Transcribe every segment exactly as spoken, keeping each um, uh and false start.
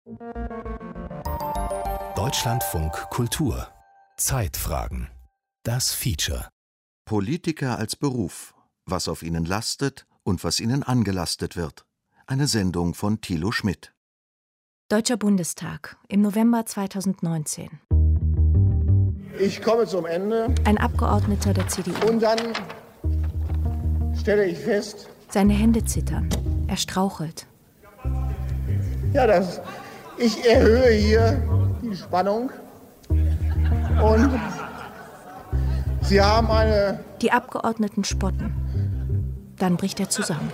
Deutschlandfunk Kultur. Zeitfragen. Das Feature. Politiker als Beruf. Was auf ihnen lastet und was ihnen angelastet wird. Eine Sendung von Thilo Schmidt. Deutscher Bundestag im November zweitausendneunzehn. Ich komme zum Ende. Ein Abgeordneter der C D U. Und dann stelle ich fest, Seine Hände zittern. Er strauchelt. ja, dass ich erhöhe hier die Spannung. Und Sie haben eine... Die Abgeordneten spotten. Dann bricht er zusammen.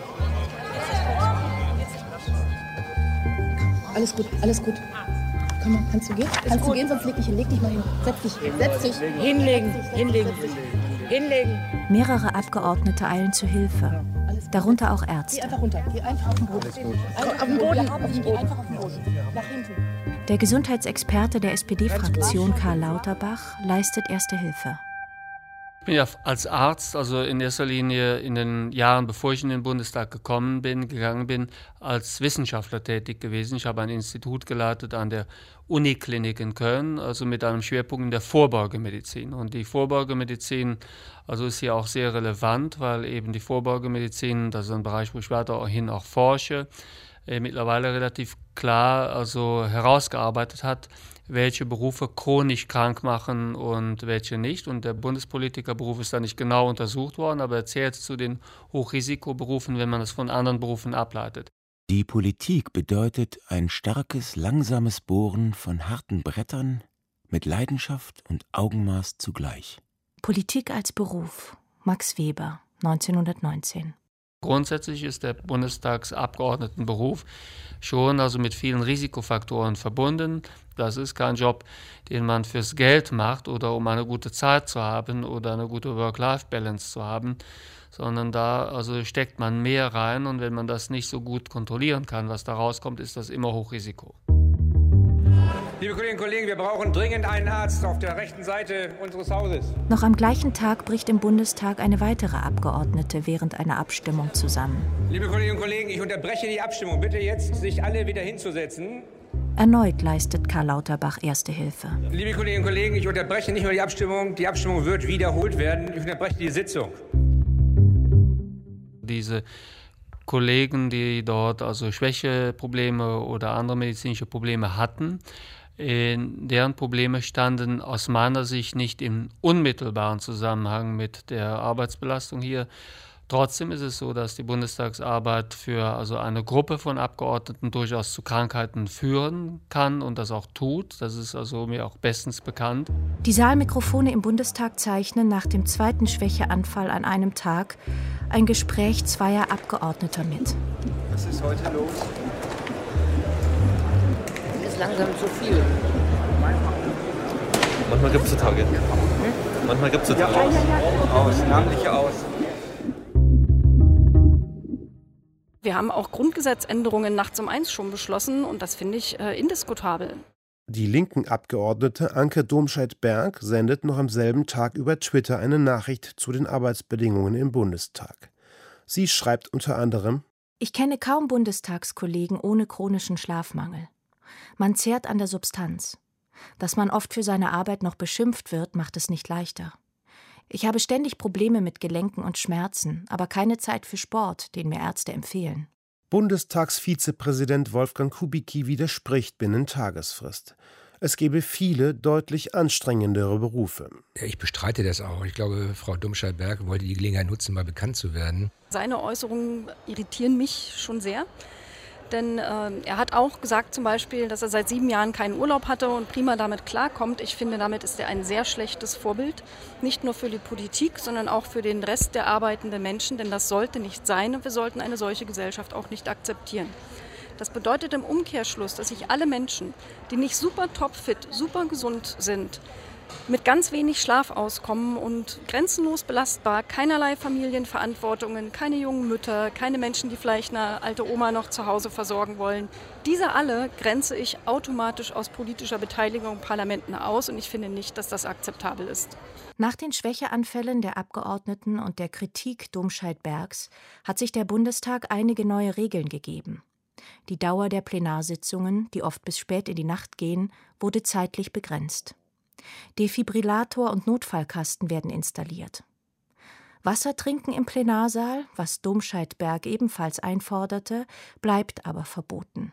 Alles gut, alles gut. Komm mal, kannst du gehen? Kannst du gehen, sonst leg dich hin. Leg dich mal hin. Setz dich hin. Setz dich. Hinlegen, hinlegen, hinlegen. Mehrere Abgeordnete eilen zu Hilfe. Darunter auch Geh Ärzte. einfach runter. Geh einfach auf den Boden. Einfach auf den Boden. Wir haben ihn. Geh einfach auf den Boden. Nach hinten. Der Gesundheitsexperte der S P D-Fraktion Karl Lauterbach leistet Erste Hilfe. Ich bin ja als Arzt, also in erster Linie in den Jahren, bevor ich in den Bundestag gekommen bin, gegangen bin, als Wissenschaftler tätig gewesen. Ich habe ein Institut geleitet an der Uniklinik in Köln, also mit einem Schwerpunkt in der Vorbeugemedizin. Und die Vorbeugemedizin also ist hier auch sehr relevant, weil eben die Vorbeugemedizin, das ist ein Bereich, wo ich weiterhin auch forsche, äh, mittlerweile relativ klar also herausgearbeitet hat, welche Berufe chronisch krank machen und welche nicht. Und der Bundespolitikerberuf ist da nicht genau untersucht worden, aber er zählt zu den Hochrisikoberufen, wenn man es von anderen Berufen ableitet. Die Politik bedeutet ein starkes, langsames Bohren von harten Brettern mit Leidenschaft und Augenmaß zugleich. Politik als Beruf. Max Weber, neunzehnhundertneunzehn. Grundsätzlich ist der Bundestagsabgeordnetenberuf schon also mit vielen Risikofaktoren verbunden. Das ist kein Job, den man fürs Geld macht oder um eine gute Zeit zu haben oder eine gute Work-Life-Balance zu haben, sondern da also steckt man mehr rein, und wenn man das nicht so gut kontrollieren kann, was da rauskommt, ist das immer Hochrisiko. Liebe Kolleginnen und Kollegen, wir brauchen dringend einen Arzt auf der rechten Seite unseres Hauses. Noch am gleichen Tag bricht im Bundestag eine weitere Abgeordnete während einer Abstimmung zusammen. Liebe Kolleginnen und Kollegen, ich unterbreche die Abstimmung. Bitte jetzt sich alle wieder hinzusetzen. Erneut leistet Karl Lauterbach Erste Hilfe. Liebe Kolleginnen und Kollegen, ich unterbreche nicht nur die Abstimmung, die Abstimmung wird wiederholt werden. Ich unterbreche die Sitzung. Diese Kollegen, die dort also Schwächeprobleme oder andere medizinische Probleme hatten, deren Probleme standen aus meiner Sicht nicht im unmittelbaren Zusammenhang mit der Arbeitsbelastung hier. Trotzdem ist es so, dass die Bundestagsarbeit für also eine Gruppe von Abgeordneten durchaus zu Krankheiten führen kann und das auch tut. Das ist also mir auch bestens bekannt. Die Saalmikrofone im Bundestag zeichnen nach dem zweiten Schwächeanfall an einem Tag ein Gespräch zweier Abgeordneter mit. Was ist heute los? Ist langsam zu viel. Manchmal gibt es so Tage. Hm? Manchmal gibt es so Tage. Ja, aus. Aus, namentlich aus. Wir haben auch Grundgesetzänderungen nachts um eins schon beschlossen, und das finde ich äh, indiskutabel. Die linken Abgeordnete Anke Domscheit-Berg sendet noch am selben Tag über Twitter eine Nachricht zu den Arbeitsbedingungen im Bundestag. Sie schreibt unter anderem: Ich kenne kaum Bundestagskollegen ohne chronischen Schlafmangel. Man zehrt an der Substanz. Dass man oft für seine Arbeit noch beschimpft wird, macht es nicht leichter. Ich habe ständig Probleme mit Gelenken und Schmerzen, aber keine Zeit für Sport, den mir Ärzte empfehlen. Bundestagsvizepräsident Wolfgang Kubicki widerspricht binnen Tagesfrist. Es gebe viele deutlich anstrengendere Berufe. Ich bestreite das auch. Ich glaube, Frau Domscheit-Berg wollte die Gelegenheit nutzen, mal bekannt zu werden. Seine Äußerungen irritieren mich schon sehr. Denn äh, er hat auch gesagt zum Beispiel, dass er seit sieben Jahren keinen Urlaub hatte und prima damit klarkommt. Ich finde, damit ist er ein sehr schlechtes Vorbild. Nicht nur für die Politik, sondern auch für den Rest der arbeitenden Menschen. Denn das sollte nicht sein, und wir sollten eine solche Gesellschaft auch nicht akzeptieren. Das bedeutet im Umkehrschluss, dass sich alle Menschen, die nicht super topfit, super gesund sind, mit ganz wenig Schlaf auskommen und grenzenlos belastbar, keinerlei Familienverantwortungen, keine jungen Mütter, keine Menschen, die vielleicht eine alte Oma noch zu Hause versorgen wollen. Diese alle grenze ich automatisch aus politischer Beteiligung in Parlamenten aus, und ich finde nicht, dass das akzeptabel ist. Nach den Schwächeanfällen der Abgeordneten und der Kritik Domscheit-Bergs hat sich der Bundestag einige neue Regeln gegeben. Die Dauer der Plenarsitzungen, die oft bis spät in die Nacht gehen, wurde zeitlich begrenzt. Defibrillator und Notfallkasten werden installiert. Wasser trinken im Plenarsaal, was Domscheit-Berg ebenfalls einforderte, bleibt aber verboten.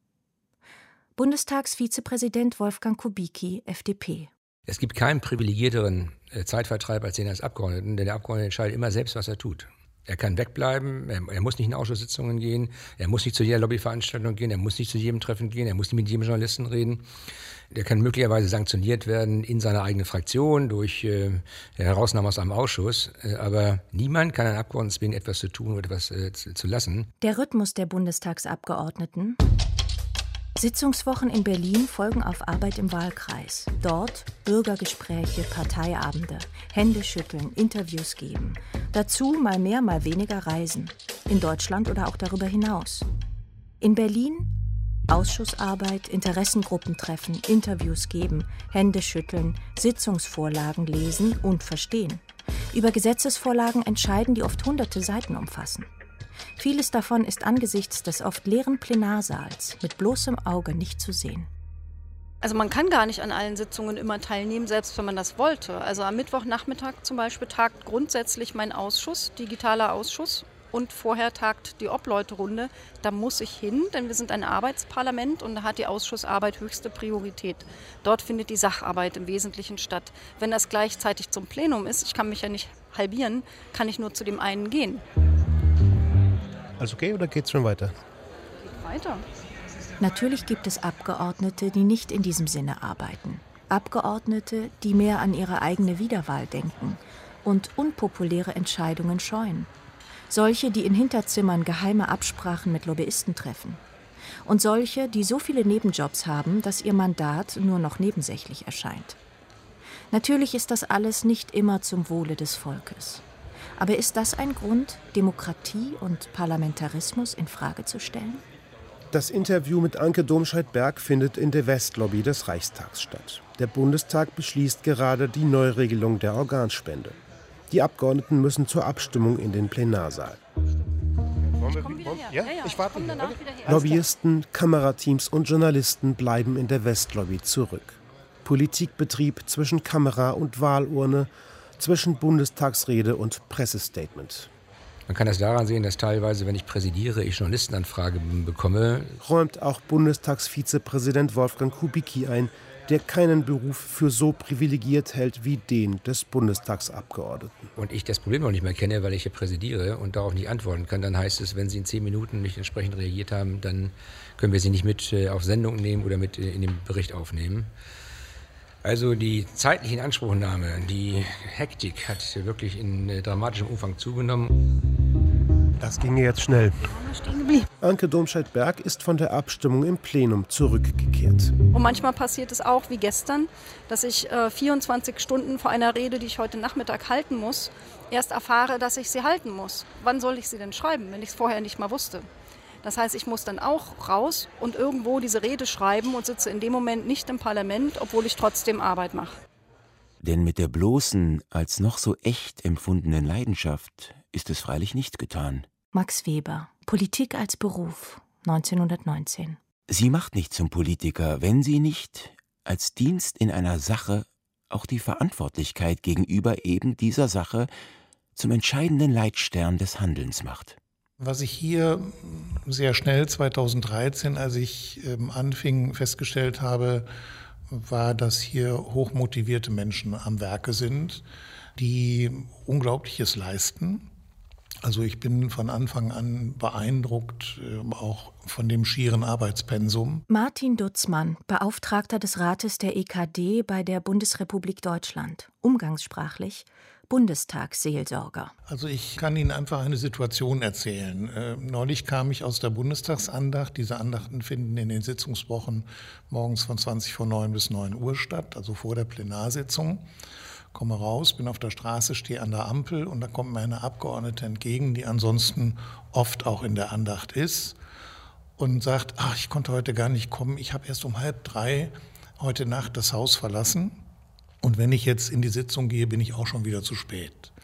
Bundestagsvizepräsident Wolfgang Kubicki, F D P. Es gibt keinen privilegierteren Zeitvertreib als den als Abgeordneten, denn der Abgeordnete entscheidet immer selbst, was er tut. Er kann wegbleiben, er, er muss nicht in Ausschusssitzungen gehen, er muss nicht zu jeder Lobbyveranstaltung gehen, er muss nicht zu jedem Treffen gehen, er muss nicht mit jedem Journalisten reden. Der kann möglicherweise sanktioniert werden in seiner eigenen Fraktion durch äh, Herausnahme aus einem Ausschuss. Äh, aber niemand kann einen Abgeordneten zwingen, etwas zu tun oder etwas äh, zu, zu lassen. Der Rhythmus der Bundestagsabgeordneten. Sitzungswochen in Berlin folgen auf Arbeit im Wahlkreis. Dort Bürgergespräche, Parteiabende, Hände schütteln, Interviews geben. Dazu mal mehr, mal weniger Reisen. In Deutschland oder auch darüber hinaus. In Berlin Ausschussarbeit, Interessengruppentreffen, Interviews geben, Hände schütteln, Sitzungsvorlagen lesen und verstehen. Über Gesetzesvorlagen entscheiden, die oft hunderte Seiten umfassen. Vieles davon ist angesichts des oft leeren Plenarsaals mit bloßem Auge nicht zu sehen. Also man kann gar nicht an allen Sitzungen immer teilnehmen, selbst wenn man das wollte. Also am Mittwochnachmittag zum Beispiel tagt grundsätzlich mein Ausschuss, digitaler Ausschuss. Und vorher tagt die Obleuterunde. Da muss ich hin, denn wir sind ein Arbeitsparlament und da hat die Ausschussarbeit höchste Priorität. Dort findet die Sacharbeit im Wesentlichen statt. Wenn das gleichzeitig zum Plenum ist, ich kann mich ja nicht halbieren, kann ich nur zu dem einen gehen. Alles okay oder geht's schon weiter? Geht weiter. Natürlich gibt es Abgeordnete, die nicht in diesem Sinne arbeiten. Abgeordnete, die mehr an ihre eigene Wiederwahl denken und unpopuläre Entscheidungen scheuen. Solche, die in Hinterzimmern geheime Absprachen mit Lobbyisten treffen. Und solche, die so viele Nebenjobs haben, dass ihr Mandat nur noch nebensächlich erscheint. Natürlich ist das alles nicht immer zum Wohle des Volkes. Aber ist das ein Grund, Demokratie und Parlamentarismus in Frage zu stellen? Das Interview mit Anke Domscheit-Berg findet in der Westlobby des Reichstags statt. Der Bundestag beschließt gerade die Neuregelung der Organspende. Die Abgeordneten müssen zur Abstimmung in den Plenarsaal. Ja, ja, ich warte. Lobbyisten, Kamerateams und Journalisten bleiben in der Westlobby zurück. Politikbetrieb zwischen Kamera und Wahlurne, zwischen Bundestagsrede und Pressestatement. Man kann das daran sehen, dass teilweise, wenn ich präsidiere, ich Journalistenanfragen bekomme. Räumt auch Bundestagsvizepräsident Wolfgang Kubicki ein, der keinen Beruf für so privilegiert hält wie den des Bundestagsabgeordneten. Und ich das Problem noch nicht mehr kenne, weil ich hier präsidiere und darauf nicht antworten kann, dann heißt es, wenn Sie in zehn Minuten nicht entsprechend reagiert haben, dann können wir Sie nicht mit auf Sendung nehmen oder mit in den Bericht aufnehmen. Also die zeitliche Inanspruchnahme, die Hektik hat wirklich in dramatischem Umfang zugenommen. Das ging jetzt schnell. Anke Domscheit-Berg ist von der Abstimmung im Plenum zurückgekehrt. Und manchmal passiert es auch, wie gestern, dass ich äh, vierundzwanzig Stunden vor einer Rede, die ich heute Nachmittag halten muss, erst erfahre, dass ich sie halten muss. Wann soll ich sie denn schreiben, wenn ich es vorher nicht mal wusste? Das heißt, ich muss dann auch raus und irgendwo diese Rede schreiben und sitze in dem Moment nicht im Parlament, obwohl ich trotzdem Arbeit mache. Denn mit der bloßen, als noch so echt empfundenen Leidenschaft ist es freilich nicht getan. Max Weber, Politik als Beruf, neunzehnhundertneunzehn. Sie macht nicht zum Politiker, wenn sie nicht als Dienst in einer Sache auch die Verantwortlichkeit gegenüber eben dieser Sache zum entscheidenden Leitstern des Handelns macht. Was ich hier sehr schnell zweitausenddreizehn, als ich ähm, anfing, festgestellt habe, war, dass hier hochmotivierte Menschen am Werke sind, die Unglaubliches leisten. Also ich bin von Anfang an beeindruckt, äh, auch von dem schieren Arbeitspensum. Martin Dutzmann, Beauftragter des Rates der E K D bei der Bundesrepublik Deutschland, umgangssprachlich Bundestagsseelsorger. Also ich kann Ihnen einfach eine Situation erzählen. Äh, neulich kam ich aus der Bundestagsandacht. Diese Andachten finden in den Sitzungswochen morgens von zwanzig vor neun bis neun Uhr statt, also vor der Plenarsitzung. Komme raus, bin auf der Straße, stehe an der Ampel und da kommt mir eine Abgeordnete entgegen, die ansonsten oft auch in der Andacht ist und sagt, ach, ich konnte heute gar nicht kommen, ich habe erst um halb drei heute Nacht das Haus verlassen. Und wenn ich jetzt in die Sitzung gehe, bin ich auch schon wieder zu spät.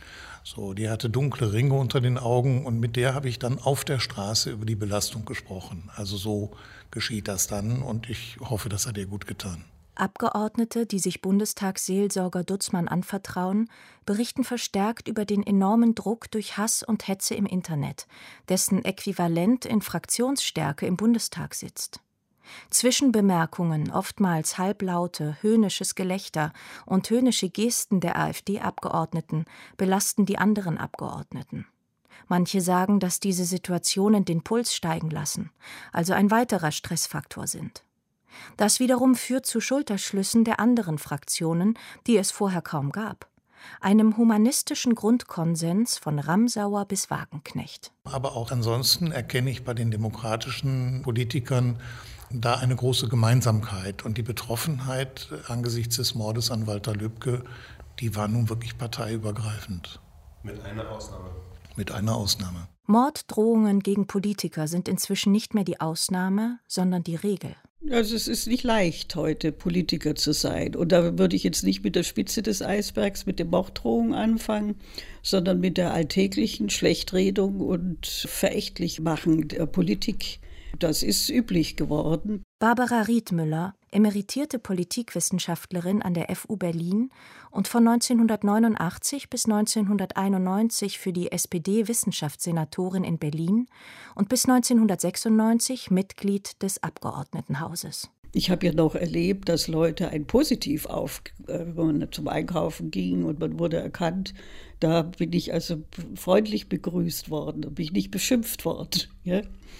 So, die hatte dunkle Ringe unter den Augen und mit der habe ich dann auf der Straße über die Belastung gesprochen. Also so geschieht das dann und ich hoffe, das hat ihr gut getan. Abgeordnete, die sich Bundestagsseelsorger Dutzmann anvertrauen, berichten verstärkt über den enormen Druck durch Hass und Hetze im Internet, dessen Äquivalent in Fraktionsstärke im Bundestag sitzt. Zwischenbemerkungen, oftmals halblaute, höhnisches Gelächter und höhnische Gesten der AfD-Abgeordneten belasten die anderen Abgeordneten. Manche sagen, dass diese Situationen den Puls steigen lassen, also ein weiterer Stressfaktor sind. Das wiederum führt zu Schulterschlüssen der anderen Fraktionen, die es vorher kaum gab. Einem humanistischen Grundkonsens von Ramsauer bis Wagenknecht. Aber auch ansonsten erkenne ich bei den demokratischen Politikern da eine große Gemeinsamkeit. Und die Betroffenheit angesichts des Mordes an Walter Lübcke, die war nun wirklich parteiübergreifend. Mit einer Ausnahme. Mit einer Ausnahme. Morddrohungen gegen Politiker sind inzwischen nicht mehr die Ausnahme, sondern die Regel. Also es ist nicht leicht, heute Politiker zu sein. Und da würde ich jetzt nicht mit der Spitze des Eisbergs, mit den Morddrohungen anfangen, sondern mit der alltäglichen Schlechtredung und Verächtlichmachen der Politik. Das ist üblich geworden. Barbara Riedmüller, emeritierte Politikwissenschaftlerin an der F U Berlin und von neunzehnhundertneunundachtzig bis neunzehnhunderteinundneunzig für die S P D-Wissenschaftssenatorin in Berlin und bis neunzehnhundertsechsundneunzig Mitglied des Abgeordnetenhauses. Ich habe ja noch erlebt, dass Leute ein Positiv auf, wenn man zum Einkaufen ging und man wurde erkannt, da bin ich also freundlich begrüßt worden, da bin ich nicht beschimpft worden, ja.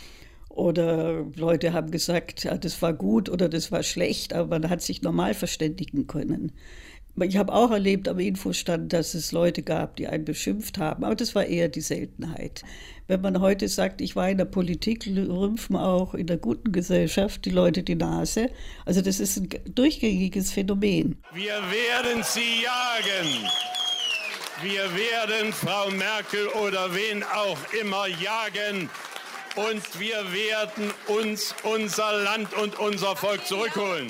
Oder Leute haben gesagt, ja, das war gut oder das war schlecht, aber man hat sich normal verständigen können. Ich habe auch erlebt am Infostand, dass es Leute gab, die einen beschimpft haben, aber das war eher die Seltenheit. Wenn man heute sagt, ich war in der Politik, rümpfen auch in der guten Gesellschaft die Leute die Nase. Also das ist ein durchgängiges Phänomen. Wir werden sie jagen. Wir werden Frau Merkel oder wen auch immer jagen. Und wir werden uns unser Land und unser Volk zurückholen.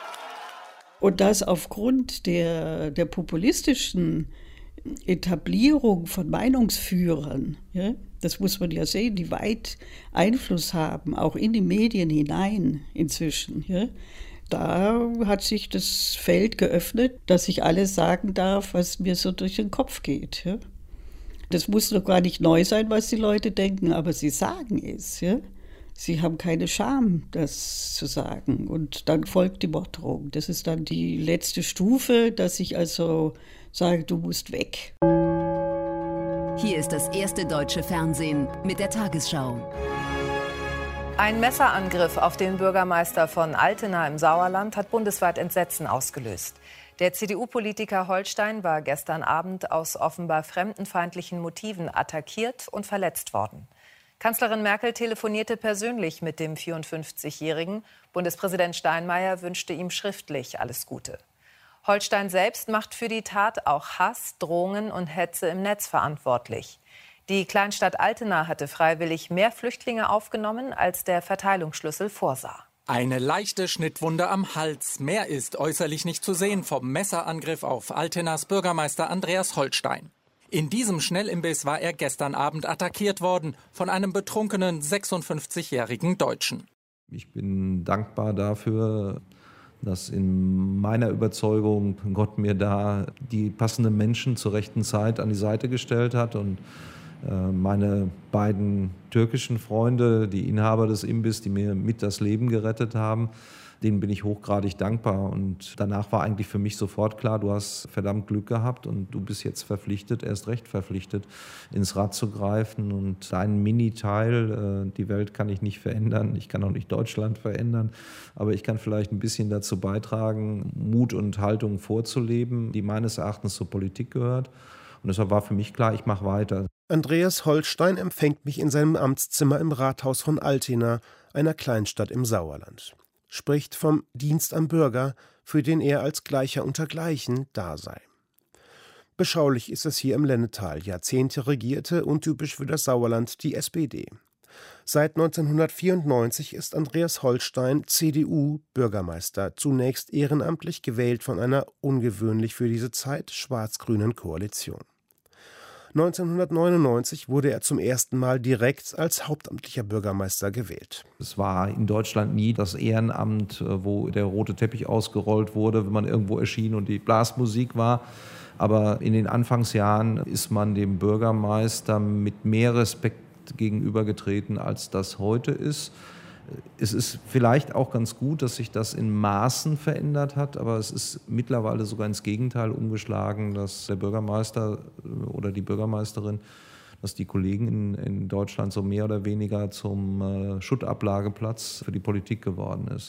Und das aufgrund der, der populistischen Etablierung von Meinungsführern, ja, das muss man ja sehen, die weit Einfluss haben, auch in die Medien hinein inzwischen. Ja, da hat sich das Feld geöffnet, dass ich alles sagen darf, was mir so durch den Kopf geht. Ja. Das muss doch gar nicht neu sein, was die Leute denken, aber sie sagen es. Ja? Sie haben keine Scham, das zu sagen. Und dann folgt die Morddrohung. Das ist dann die letzte Stufe, dass ich also sage, du musst weg. Hier ist das erste deutsche Fernsehen mit der Tagesschau. Ein Messerangriff auf den Bürgermeister von Altena im Sauerland hat bundesweit Entsetzen ausgelöst. Der C D U-Politiker Holstein war gestern Abend aus offenbar fremdenfeindlichen Motiven attackiert und verletzt worden. Kanzlerin Merkel telefonierte persönlich mit dem vierundfünfzigjährigen. Bundespräsident Steinmeier wünschte ihm schriftlich alles Gute. Holstein selbst macht für die Tat auch Hass, Drohungen und Hetze im Netz verantwortlich. Die Kleinstadt Altena hatte freiwillig mehr Flüchtlinge aufgenommen, als der Verteilungsschlüssel vorsah. Eine leichte Schnittwunde am Hals. Mehr ist äußerlich nicht zu sehen vom Messerangriff auf Altenas Bürgermeister Andreas Holstein. In diesem Schnellimbiss war er gestern Abend attackiert worden von einem betrunkenen sechsundfünfzigjährigen Deutschen. Ich bin dankbar dafür, dass in meiner Überzeugung Gott mir da die passenden Menschen zur rechten Zeit an die Seite gestellt hat und meine beiden türkischen Freunde, die Inhaber des Imbiss, die mir mit das Leben gerettet haben, denen bin ich hochgradig dankbar. Und danach war eigentlich für mich sofort klar, du hast verdammt Glück gehabt und du bist jetzt verpflichtet, erst recht verpflichtet, ins Rad zu greifen. Und deinen Mini-Teil, die Welt kann ich nicht verändern, ich kann auch nicht Deutschland verändern, aber ich kann vielleicht ein bisschen dazu beitragen, Mut und Haltung vorzuleben, die meines Erachtens zur Politik gehört. Und deshalb war für mich klar, ich mache weiter. Andreas Holstein empfängt mich in seinem Amtszimmer im Rathaus von Altena, einer Kleinstadt im Sauerland. Spricht vom Dienst am Bürger, für den er als Gleicher unter Gleichen da sei. Beschaulich ist es hier im Lennetal. Jahrzehnte regierte, untypisch für das Sauerland, die S P D. Seit neunzehnhundertvierundneunzig ist Andreas Holstein C D U-Bürgermeister, zunächst ehrenamtlich gewählt von einer ungewöhnlich für diese Zeit schwarz-grünen Koalition. neunzehnhundertneunundneunzig wurde er zum ersten Mal direkt als hauptamtlicher Bürgermeister gewählt. Es war in Deutschland nie das Ehrenamt, wo der rote Teppich ausgerollt wurde, wenn man irgendwo erschien und die Blasmusik war. Aber in den Anfangsjahren ist man dem Bürgermeister mit mehr Respekt gegenübergetreten, als das heute ist. Es ist vielleicht auch ganz gut, dass sich das in Maßen verändert hat, aber es ist mittlerweile sogar ins Gegenteil umgeschlagen, dass der Bürgermeister oder die Bürgermeisterin, dass die Kollegen in, in Deutschland so mehr oder weniger zum äh, Schuttablageplatz für die Politik geworden ist.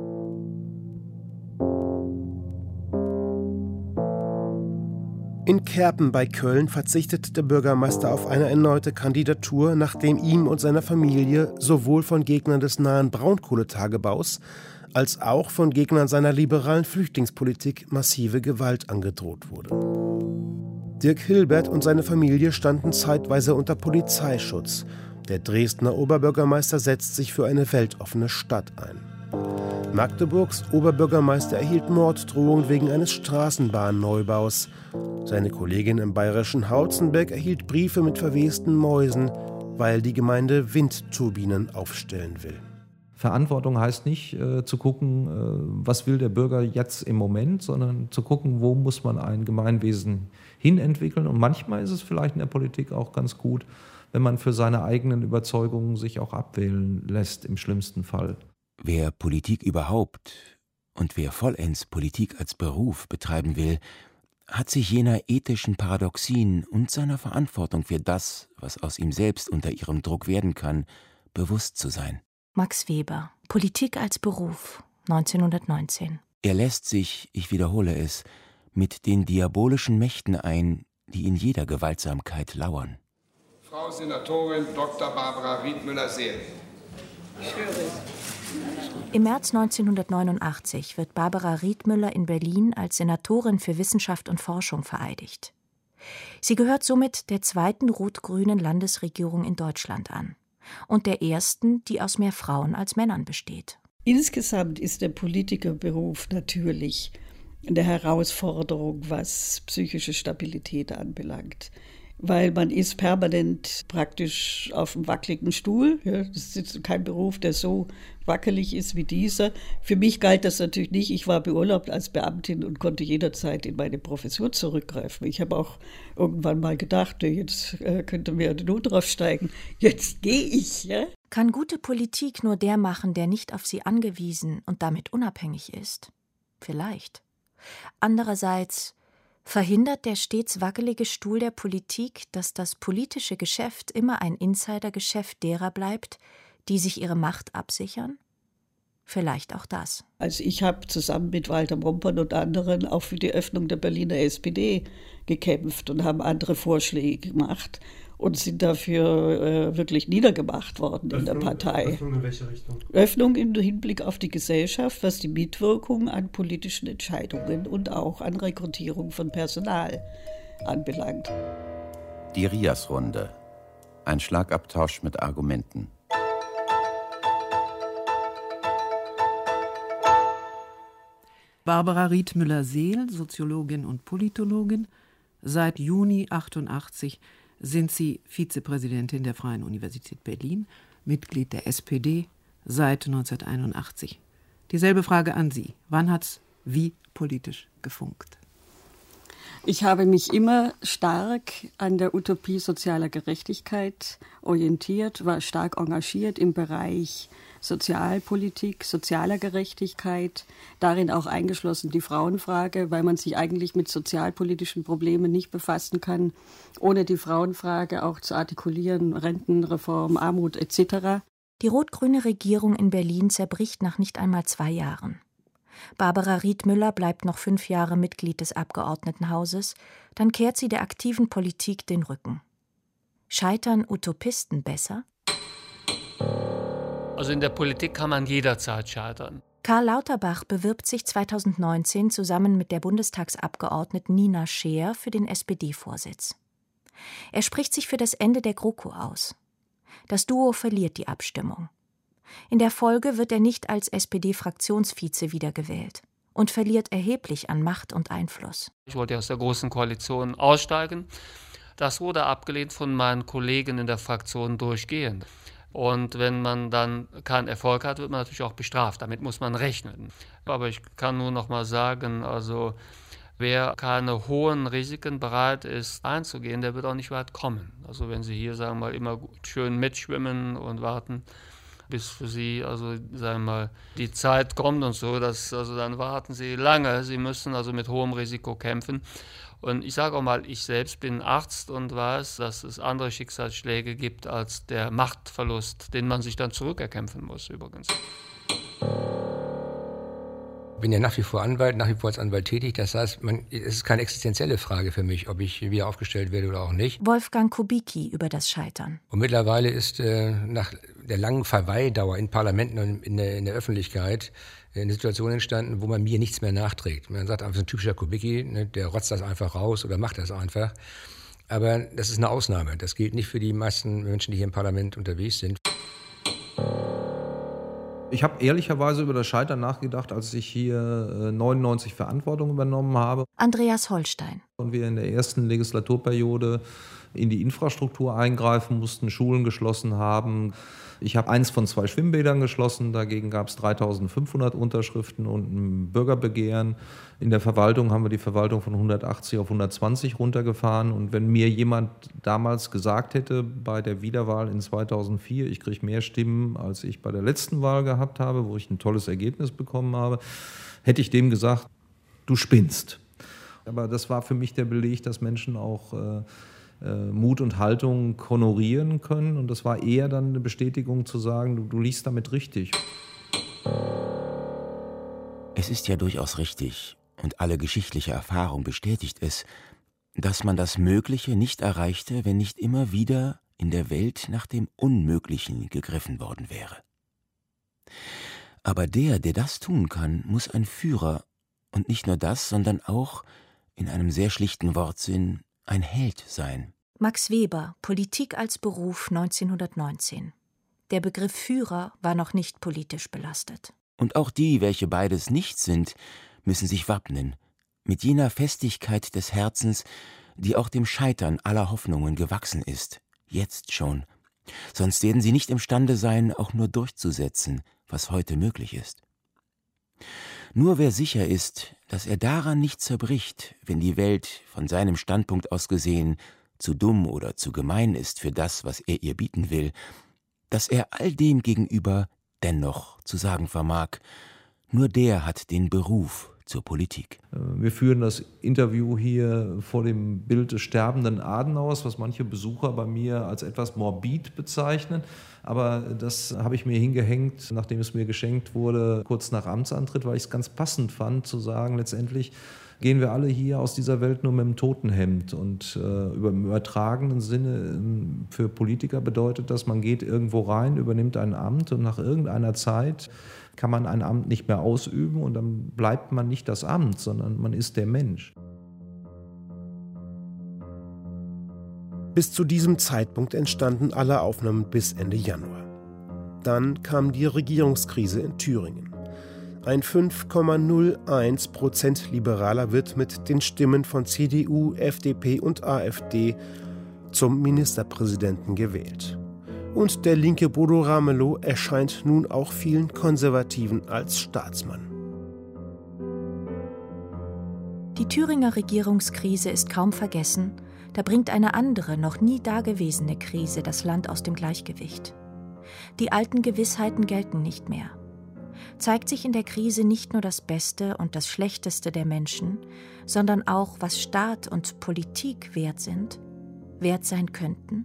In Kerpen bei Köln verzichtet der Bürgermeister auf eine erneute Kandidatur, nachdem ihm und seiner Familie sowohl von Gegnern des nahen Braunkohletagebaus als auch von Gegnern seiner liberalen Flüchtlingspolitik massive Gewalt angedroht wurde. Dirk Hilbert und seine Familie standen zeitweise unter Polizeischutz. Der Dresdner Oberbürgermeister setzt sich für eine weltoffene Stadt ein. Magdeburgs Oberbürgermeister erhielt Morddrohungen wegen eines Straßenbahnneubaus. Seine Kollegin im bayerischen Hauzenbeck erhielt Briefe mit verwesten Mäusen, weil die Gemeinde Windturbinen aufstellen will. Verantwortung heißt nicht äh, zu gucken, äh, was will der Bürger jetzt im Moment, sondern zu gucken, wo muss man ein Gemeinwesen hinentwickeln. Und manchmal ist es vielleicht in der Politik auch ganz gut, wenn man für seine eigenen Überzeugungen sich auch abwählen lässt, im schlimmsten Fall. Wer Politik überhaupt und wer vollends Politik als Beruf betreiben will, hat sich jener ethischen Paradoxien und seiner Verantwortung für das, was aus ihm selbst unter ihrem Druck werden kann, bewusst zu sein. Max Weber, Politik als Beruf, neunzehnhundertneunzehn. Er lässt sich, ich wiederhole es, mit den diabolischen Mächten ein, die in jeder Gewaltsamkeit lauern. Frau Senatorin Doktor Barbara Riethmüller-Seel. Im März neunzehnhundertneunundachtzig wird Barbara Riethmüller in Berlin als Senatorin für Wissenschaft und Forschung vereidigt. Sie gehört somit der zweiten rot-grünen Landesregierung in Deutschland an und der ersten, die aus mehr Frauen als Männern besteht. Insgesamt ist der Politikerberuf natürlich eine Herausforderung, was psychische Stabilität anbelangt. Weil man ist permanent praktisch auf einem wackeligen Stuhl. Ja, das ist kein Beruf, der so wackelig ist wie dieser. Für mich galt das natürlich nicht. Ich war beurlaubt als Beamtin und konnte jederzeit in meine Professur zurückgreifen. Ich habe auch irgendwann mal gedacht, jetzt äh, könnte mir die Not draufsteigen. Jetzt gehe ich. Ja? Kann gute Politik nur der machen, der nicht auf sie angewiesen und damit unabhängig ist? Vielleicht. Andererseits verhindert der stets wackelige Stuhl der Politik, dass das politische Geschäft immer ein Insidergeschäft derer bleibt, die sich ihre Macht absichern? Vielleicht auch das. Also ich habe zusammen mit Walter Mompern und anderen auch für die Öffnung der Berliner S P D gekämpft und haben andere Vorschläge gemacht und sind dafür äh, wirklich niedergemacht worden Öffnung, in der Partei. Öffnung in welche Richtung? Öffnung im Hinblick auf die Gesellschaft, was die Mitwirkung an politischen Entscheidungen und auch an Rekrutierung von Personal anbelangt. Die Rias-Runde. Ein Schlagabtausch mit Argumenten. Barbara Riethmüller-Seel, Soziologin und Politologin. Seit Juni achtundachtzig sind sie Vizepräsidentin der Freien Universität Berlin, Mitglied der S P D seit neunzehnhunderteinundachtzig. Dieselbe Frage an Sie. Wann hat's wie politisch gefunkt? Ich habe mich immer stark an der Utopie sozialer Gerechtigkeit orientiert, war stark engagiert im Bereich Sozialpolitik, sozialer Gerechtigkeit, darin auch eingeschlossen die Frauenfrage, weil man sich eigentlich mit sozialpolitischen Problemen nicht befassen kann, ohne die Frauenfrage auch zu artikulieren, Rentenreform, Armut et cetera. Die rot-grüne Regierung in Berlin zerbricht nach nicht einmal zwei Jahren. Barbara Riethmüller bleibt noch fünf Jahre Mitglied des Abgeordnetenhauses, dann kehrt sie der aktiven Politik den Rücken. Scheitern Utopisten besser? Also in der Politik kann man jederzeit scheitern. Karl Lauterbach bewirbt sich zweitausendneunzehn zusammen mit der Bundestagsabgeordneten Nina Scheer für den S P D-Vorsitz. Er spricht sich für das Ende der GroKo aus. Das Duo verliert die Abstimmung. In der Folge wird er nicht als S P D-Fraktionsvize wiedergewählt und verliert erheblich an Macht und Einfluss. Ich wollte aus der Großen Koalition aussteigen, Das wurde abgelehnt von meinen Kollegen in der Fraktion durchgehend. Und wenn man dann keinen Erfolg hat, wird man natürlich auch bestraft. Damit muss man rechnen. Aber ich kann nur noch mal sagen, also wer keine hohen Risiken bereit ist einzugehen, der wird auch nicht weit kommen. Also wenn Sie hier, sagen wir mal, immer schön mitschwimmen und warten, bis für Sie, also sagen wir mal, die Zeit kommt und so, dass, also dann warten Sie lange. Sie müssen also mit hohem Risiko kämpfen. Und ich sage auch mal, ich selbst bin Arzt und weiß, dass es andere Schicksalsschläge gibt als der Machtverlust, den man sich dann zurückerkämpfen muss übrigens. Ich bin ja nach wie vor Anwalt, nach wie vor als Anwalt tätig. Das heißt, man, es ist keine existenzielle Frage für mich, ob ich wieder aufgestellt werde oder auch nicht. Wolfgang Kubicki über das Scheitern. Und mittlerweile ist äh, nach der langen Verweildauer in Parlamenten und in der, in der Öffentlichkeit eine Situation entstanden, wo man mir nichts mehr nachträgt. Man sagt einfach, so ein typischer Kubicki, ne, der rotzt das einfach raus oder macht das einfach. Aber das ist eine Ausnahme. Das gilt nicht für die meisten Menschen, die hier im Parlament unterwegs sind. Ich habe ehrlicherweise über das Scheitern nachgedacht, als ich hier neunundneunzig Verantwortung übernommen habe. Andreas Holstein. Und wir in der ersten Legislaturperiode in die Infrastruktur eingreifen mussten, Schulen geschlossen haben. Ich habe eins von zwei Schwimmbädern geschlossen, dagegen gab es dreitausendfünfhundert Unterschriften und ein Bürgerbegehren. In der Verwaltung haben wir die Verwaltung von hundertachtzig auf hundertzwanzig runtergefahren. Und wenn mir jemand damals gesagt hätte, bei der Wiederwahl in zweitausendvier, ich kriege mehr Stimmen, als ich bei der letzten Wahl gehabt habe, wo ich ein tolles Ergebnis bekommen habe, hätte ich dem gesagt, du spinnst. Aber das war für mich der Beleg, dass Menschen auch äh, Mut und Haltung honorieren können. Und das war eher dann eine Bestätigung zu sagen, du, du liegst damit richtig. Es ist ja durchaus richtig, und alle geschichtliche Erfahrung bestätigt es, dass man das Mögliche nicht erreichte, wenn nicht immer wieder in der Welt nach dem Unmöglichen gegriffen worden wäre. Aber der, der das tun kann, muss ein Führer, und nicht nur das, sondern auch, in einem sehr schlichten Wortsinn, ein Held sein. Max Weber, Politik als Beruf neunzehnhundertneunzehn. Der Begriff Führer war noch nicht politisch belastet. Und auch die, welche beides nicht sind, müssen sich wappnen, mit jener Festigkeit des Herzens, die auch dem Scheitern aller Hoffnungen gewachsen ist, jetzt schon. Sonst werden sie nicht imstande sein, auch nur durchzusetzen, was heute möglich ist. Nur wer sicher ist, dass er daran nicht zerbricht, wenn die Welt, von seinem Standpunkt aus gesehen, zu dumm oder zu gemein ist für das, was er ihr bieten will, dass er all dem gegenüber dennoch zu sagen vermag, nur der hat den Beruf zur Politik. Wir führen das Interview hier vor dem Bild des sterbenden Adenauers, was manche Besucher bei mir als etwas morbid bezeichnen. Aber das habe ich mir hingehängt, nachdem es mir geschenkt wurde, kurz nach Amtsantritt, weil ich es ganz passend fand, zu sagen, letztendlich gehen wir alle hier aus dieser Welt nur mit dem Totenhemd. Und äh, über, im übertragenen Sinne äh, für Politiker bedeutet das, man geht irgendwo rein, übernimmt ein Amt und nach irgendeiner Zeit kann man ein Amt nicht mehr ausüben und dann bleibt man nicht das Amt, sondern man ist der Mensch. Bis zu diesem Zeitpunkt entstanden alle Aufnahmen bis Ende Januar. Dann kam die Regierungskrise in Thüringen. Ein fünf Komma null eins Prozent Liberaler wird mit den Stimmen von C D U, F D P und AfD zum Ministerpräsidenten gewählt. Und der linke Bodo Ramelow erscheint nun auch vielen Konservativen als Staatsmann. Die Thüringer Regierungskrise ist kaum vergessen, da bringt eine andere, noch nie dagewesene Krise das Land aus dem Gleichgewicht. Die alten Gewissheiten gelten nicht mehr. Zeigt sich in der Krise nicht nur das Beste und das Schlechteste der Menschen, sondern auch, was Staat und Politik wert sind, wert sein könnten?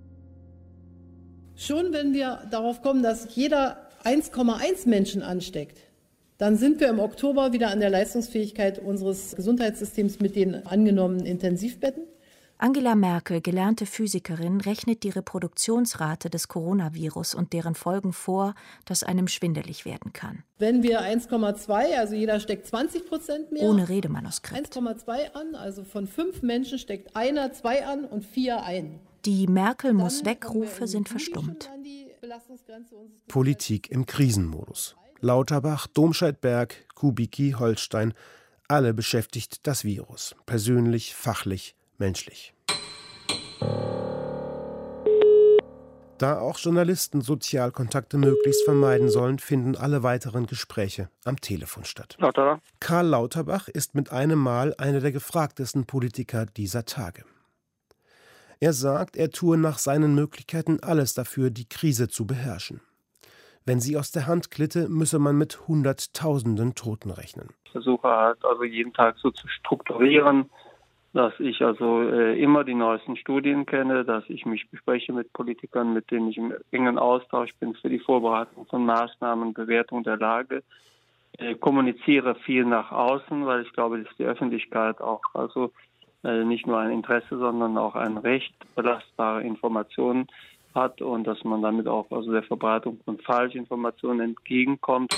Schon wenn wir darauf kommen, dass jeder eins Komma eins Menschen ansteckt, dann sind wir im Oktober wieder an der Leistungsfähigkeit unseres Gesundheitssystems mit den angenommenen Intensivbetten. Angela Merkel, gelernte Physikerin, rechnet die Reproduktionsrate des Coronavirus und deren Folgen vor, dass einem schwindelig werden kann. Wenn wir eins Komma zwei, also jeder steckt zwanzig Prozent mehr. Ohne Redemanuskript. eins Komma zwei an, also von fünf Menschen steckt einer zwei an und vier ein. Die Merkel-muss-weg-Rufe sind verstummt. Politik im Krisenmodus. Lauterbach, Domscheit-Berg, Kubicki, Holstein, alle beschäftigt das Virus. Persönlich, fachlich, menschlich. Da auch Journalisten Sozialkontakte möglichst vermeiden sollen, finden alle weiteren Gespräche am Telefon statt. Lauterbach. Karl Lauterbach ist mit einem Mal einer der gefragtesten Politiker dieser Tage. Er sagt, er tue nach seinen Möglichkeiten alles dafür, die Krise zu beherrschen. Wenn sie aus der Hand glitte, müsse man mit Hunderttausenden Toten rechnen. Ich versuche halt also jeden Tag so zu strukturieren, dass ich also äh, immer die neuesten Studien kenne, dass ich mich bespreche mit Politikern, mit denen ich im engen Austausch bin für die Vorbereitung von Maßnahmen, Bewertung der Lage. Äh, kommuniziere viel nach außen, weil ich glaube, dass die Öffentlichkeit auch also äh, nicht nur ein Interesse, sondern auch ein Recht, belastbare Informationen hat und dass man damit auch also der Verbreitung von Falschinformationen entgegenkommt.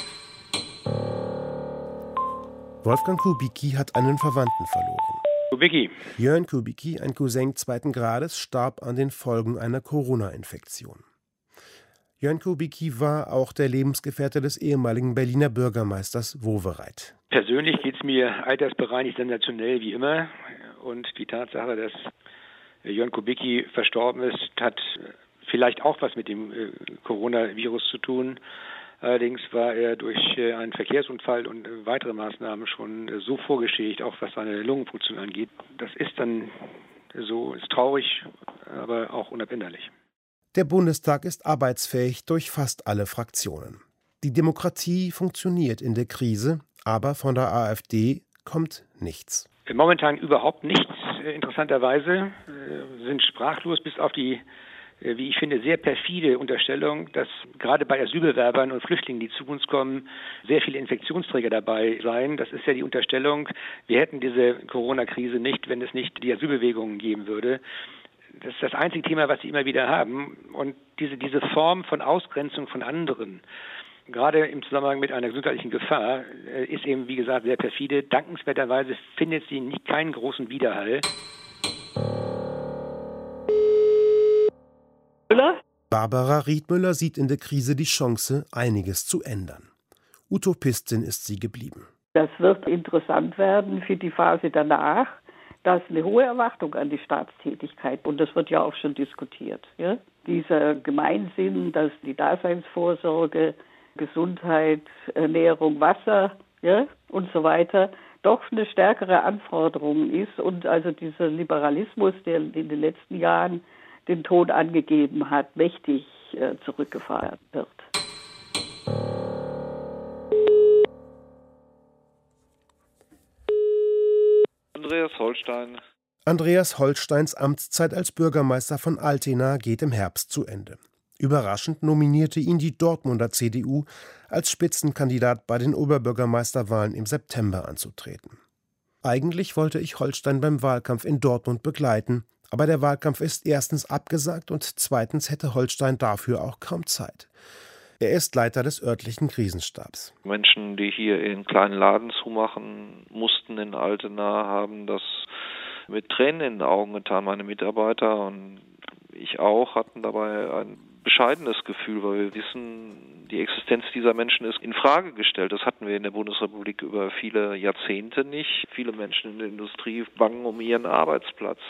Wolfgang Kubicki hat einen Verwandten verloren. Kubicki. Jörn Kubicki, ein Cousin zweiten Grades, starb an den Folgen einer Corona-Infektion. Jörn Kubicki war auch der Lebensgefährte des ehemaligen Berliner Bürgermeisters Wowereit. Persönlich geht es mir altersbereinigt sensationell wie immer. Und die Tatsache, dass Jörn Kubicki verstorben ist, hat vielleicht auch was mit dem äh, Coronavirus zu tun. Allerdings war er durch äh, einen Verkehrsunfall und äh, weitere Maßnahmen schon äh, so vorgeschädigt, auch was seine Lungenfunktion angeht. Das ist dann so, ist traurig, aber auch unabänderlich. Der Bundestag ist arbeitsfähig durch fast alle Fraktionen. Die Demokratie funktioniert in der Krise, aber von der AfD kommt nichts. Momentan überhaupt nichts. Äh, interessanterweise äh, sind sprachlos bis auf die wie ich finde, sehr perfide Unterstellung, dass gerade bei Asylbewerbern und Flüchtlingen, die zu uns kommen, sehr viele Infektionsträger dabei seien. Das ist ja die Unterstellung, wir hätten diese Corona-Krise nicht, wenn es nicht die Asylbewegungen geben würde. Das ist das einzige Thema, was sie immer wieder haben. Und diese, diese Form von Ausgrenzung von anderen, gerade im Zusammenhang mit einer gesundheitlichen Gefahr, ist eben, wie gesagt, sehr perfide. Dankenswerterweise findet sie nicht keinen großen Widerhall. Barbara Riedmüller sieht in der Krise die Chance, einiges zu ändern. Utopistin ist sie geblieben. Das wird interessant werden für die Phase danach. Da ist eine hohe Erwartung an die Staatstätigkeit und das wird ja auch schon diskutiert. Ja? Dieser Gemeinsinn, dass die Daseinsvorsorge, Gesundheit, Ernährung, Wasser, ja, und so weiter doch eine stärkere Anforderung ist und also dieser Liberalismus, der in den letzten Jahren den Ton angegeben hat, mächtig äh, zurückgefahren wird. Andreas Holstein. Andreas Holsteins Amtszeit als Bürgermeister von Altena geht im Herbst zu Ende. Überraschend nominierte ihn die Dortmunder C D U als Spitzenkandidat bei den Oberbürgermeisterwahlen im September anzutreten. Eigentlich wollte ich Holstein beim Wahlkampf in Dortmund begleiten, aber der Wahlkampf ist erstens abgesagt und zweitens hätte Holstein dafür auch kaum Zeit. Er ist Leiter des örtlichen Krisenstabs. Menschen, die hier in kleinen Laden zumachen mussten in Altena, haben das mit Tränen in den Augen getan. Meine Mitarbeiter und ich auch hatten dabei ein bescheidenes Gefühl, weil wir wissen, die Existenz dieser Menschen ist in Frage gestellt. Das hatten wir in der Bundesrepublik über viele Jahrzehnte nicht. Viele Menschen in der Industrie bangen um ihren Arbeitsplatz.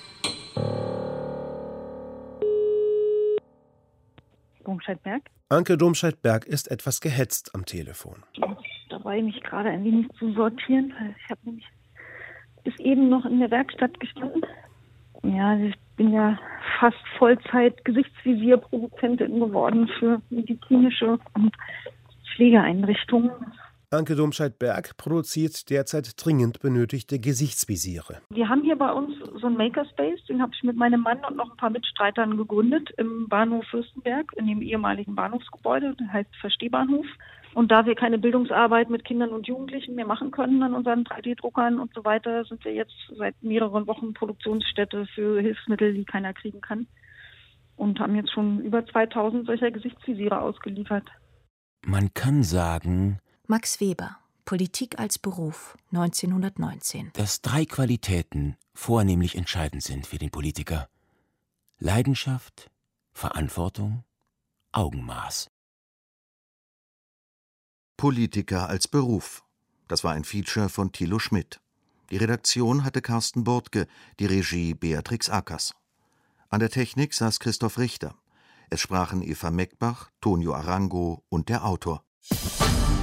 Domscheit-Berg. Anke Domscheit-Berg ist etwas gehetzt am Telefon. Ich bin dabei, mich gerade ein wenig zu sortieren, weil ich habe nämlich bis eben noch in der Werkstatt gestanden. Ja, ich bin ja fast Vollzeit-Gesichtsvisierproduzentin geworden für medizinische und Pflegeeinrichtungen. Anke Domscheit-Berg produziert derzeit dringend benötigte Gesichtsvisiere. Wir haben hier bei uns so einen Makerspace, den habe ich mit meinem Mann und noch ein paar Mitstreitern gegründet im Bahnhof Fürstenberg, in dem ehemaligen Bahnhofsgebäude, das heißt Verstehbahnhof. Und da wir keine Bildungsarbeit mit Kindern und Jugendlichen mehr machen können an unseren drei D Druckern und so weiter, sind wir jetzt seit mehreren Wochen Produktionsstätte für Hilfsmittel, die keiner kriegen kann. Und haben jetzt schon über zweitausend solcher Gesichtsvisiere ausgeliefert. Man kann sagen, Max Weber, Politik als Beruf, neunzehnhundertneunzehn. Dass drei Qualitäten vornehmlich entscheidend sind für den Politiker. Leidenschaft, Verantwortung, Augenmaß. Politiker als Beruf. Das war ein Feature von Thilo Schmidt. Die Redaktion hatte Carsten Burtke, die Regie Beatrix Ackers. An der Technik saß Christoph Richter. Es sprachen Eva Meckbach, Tonio Arango und der Autor.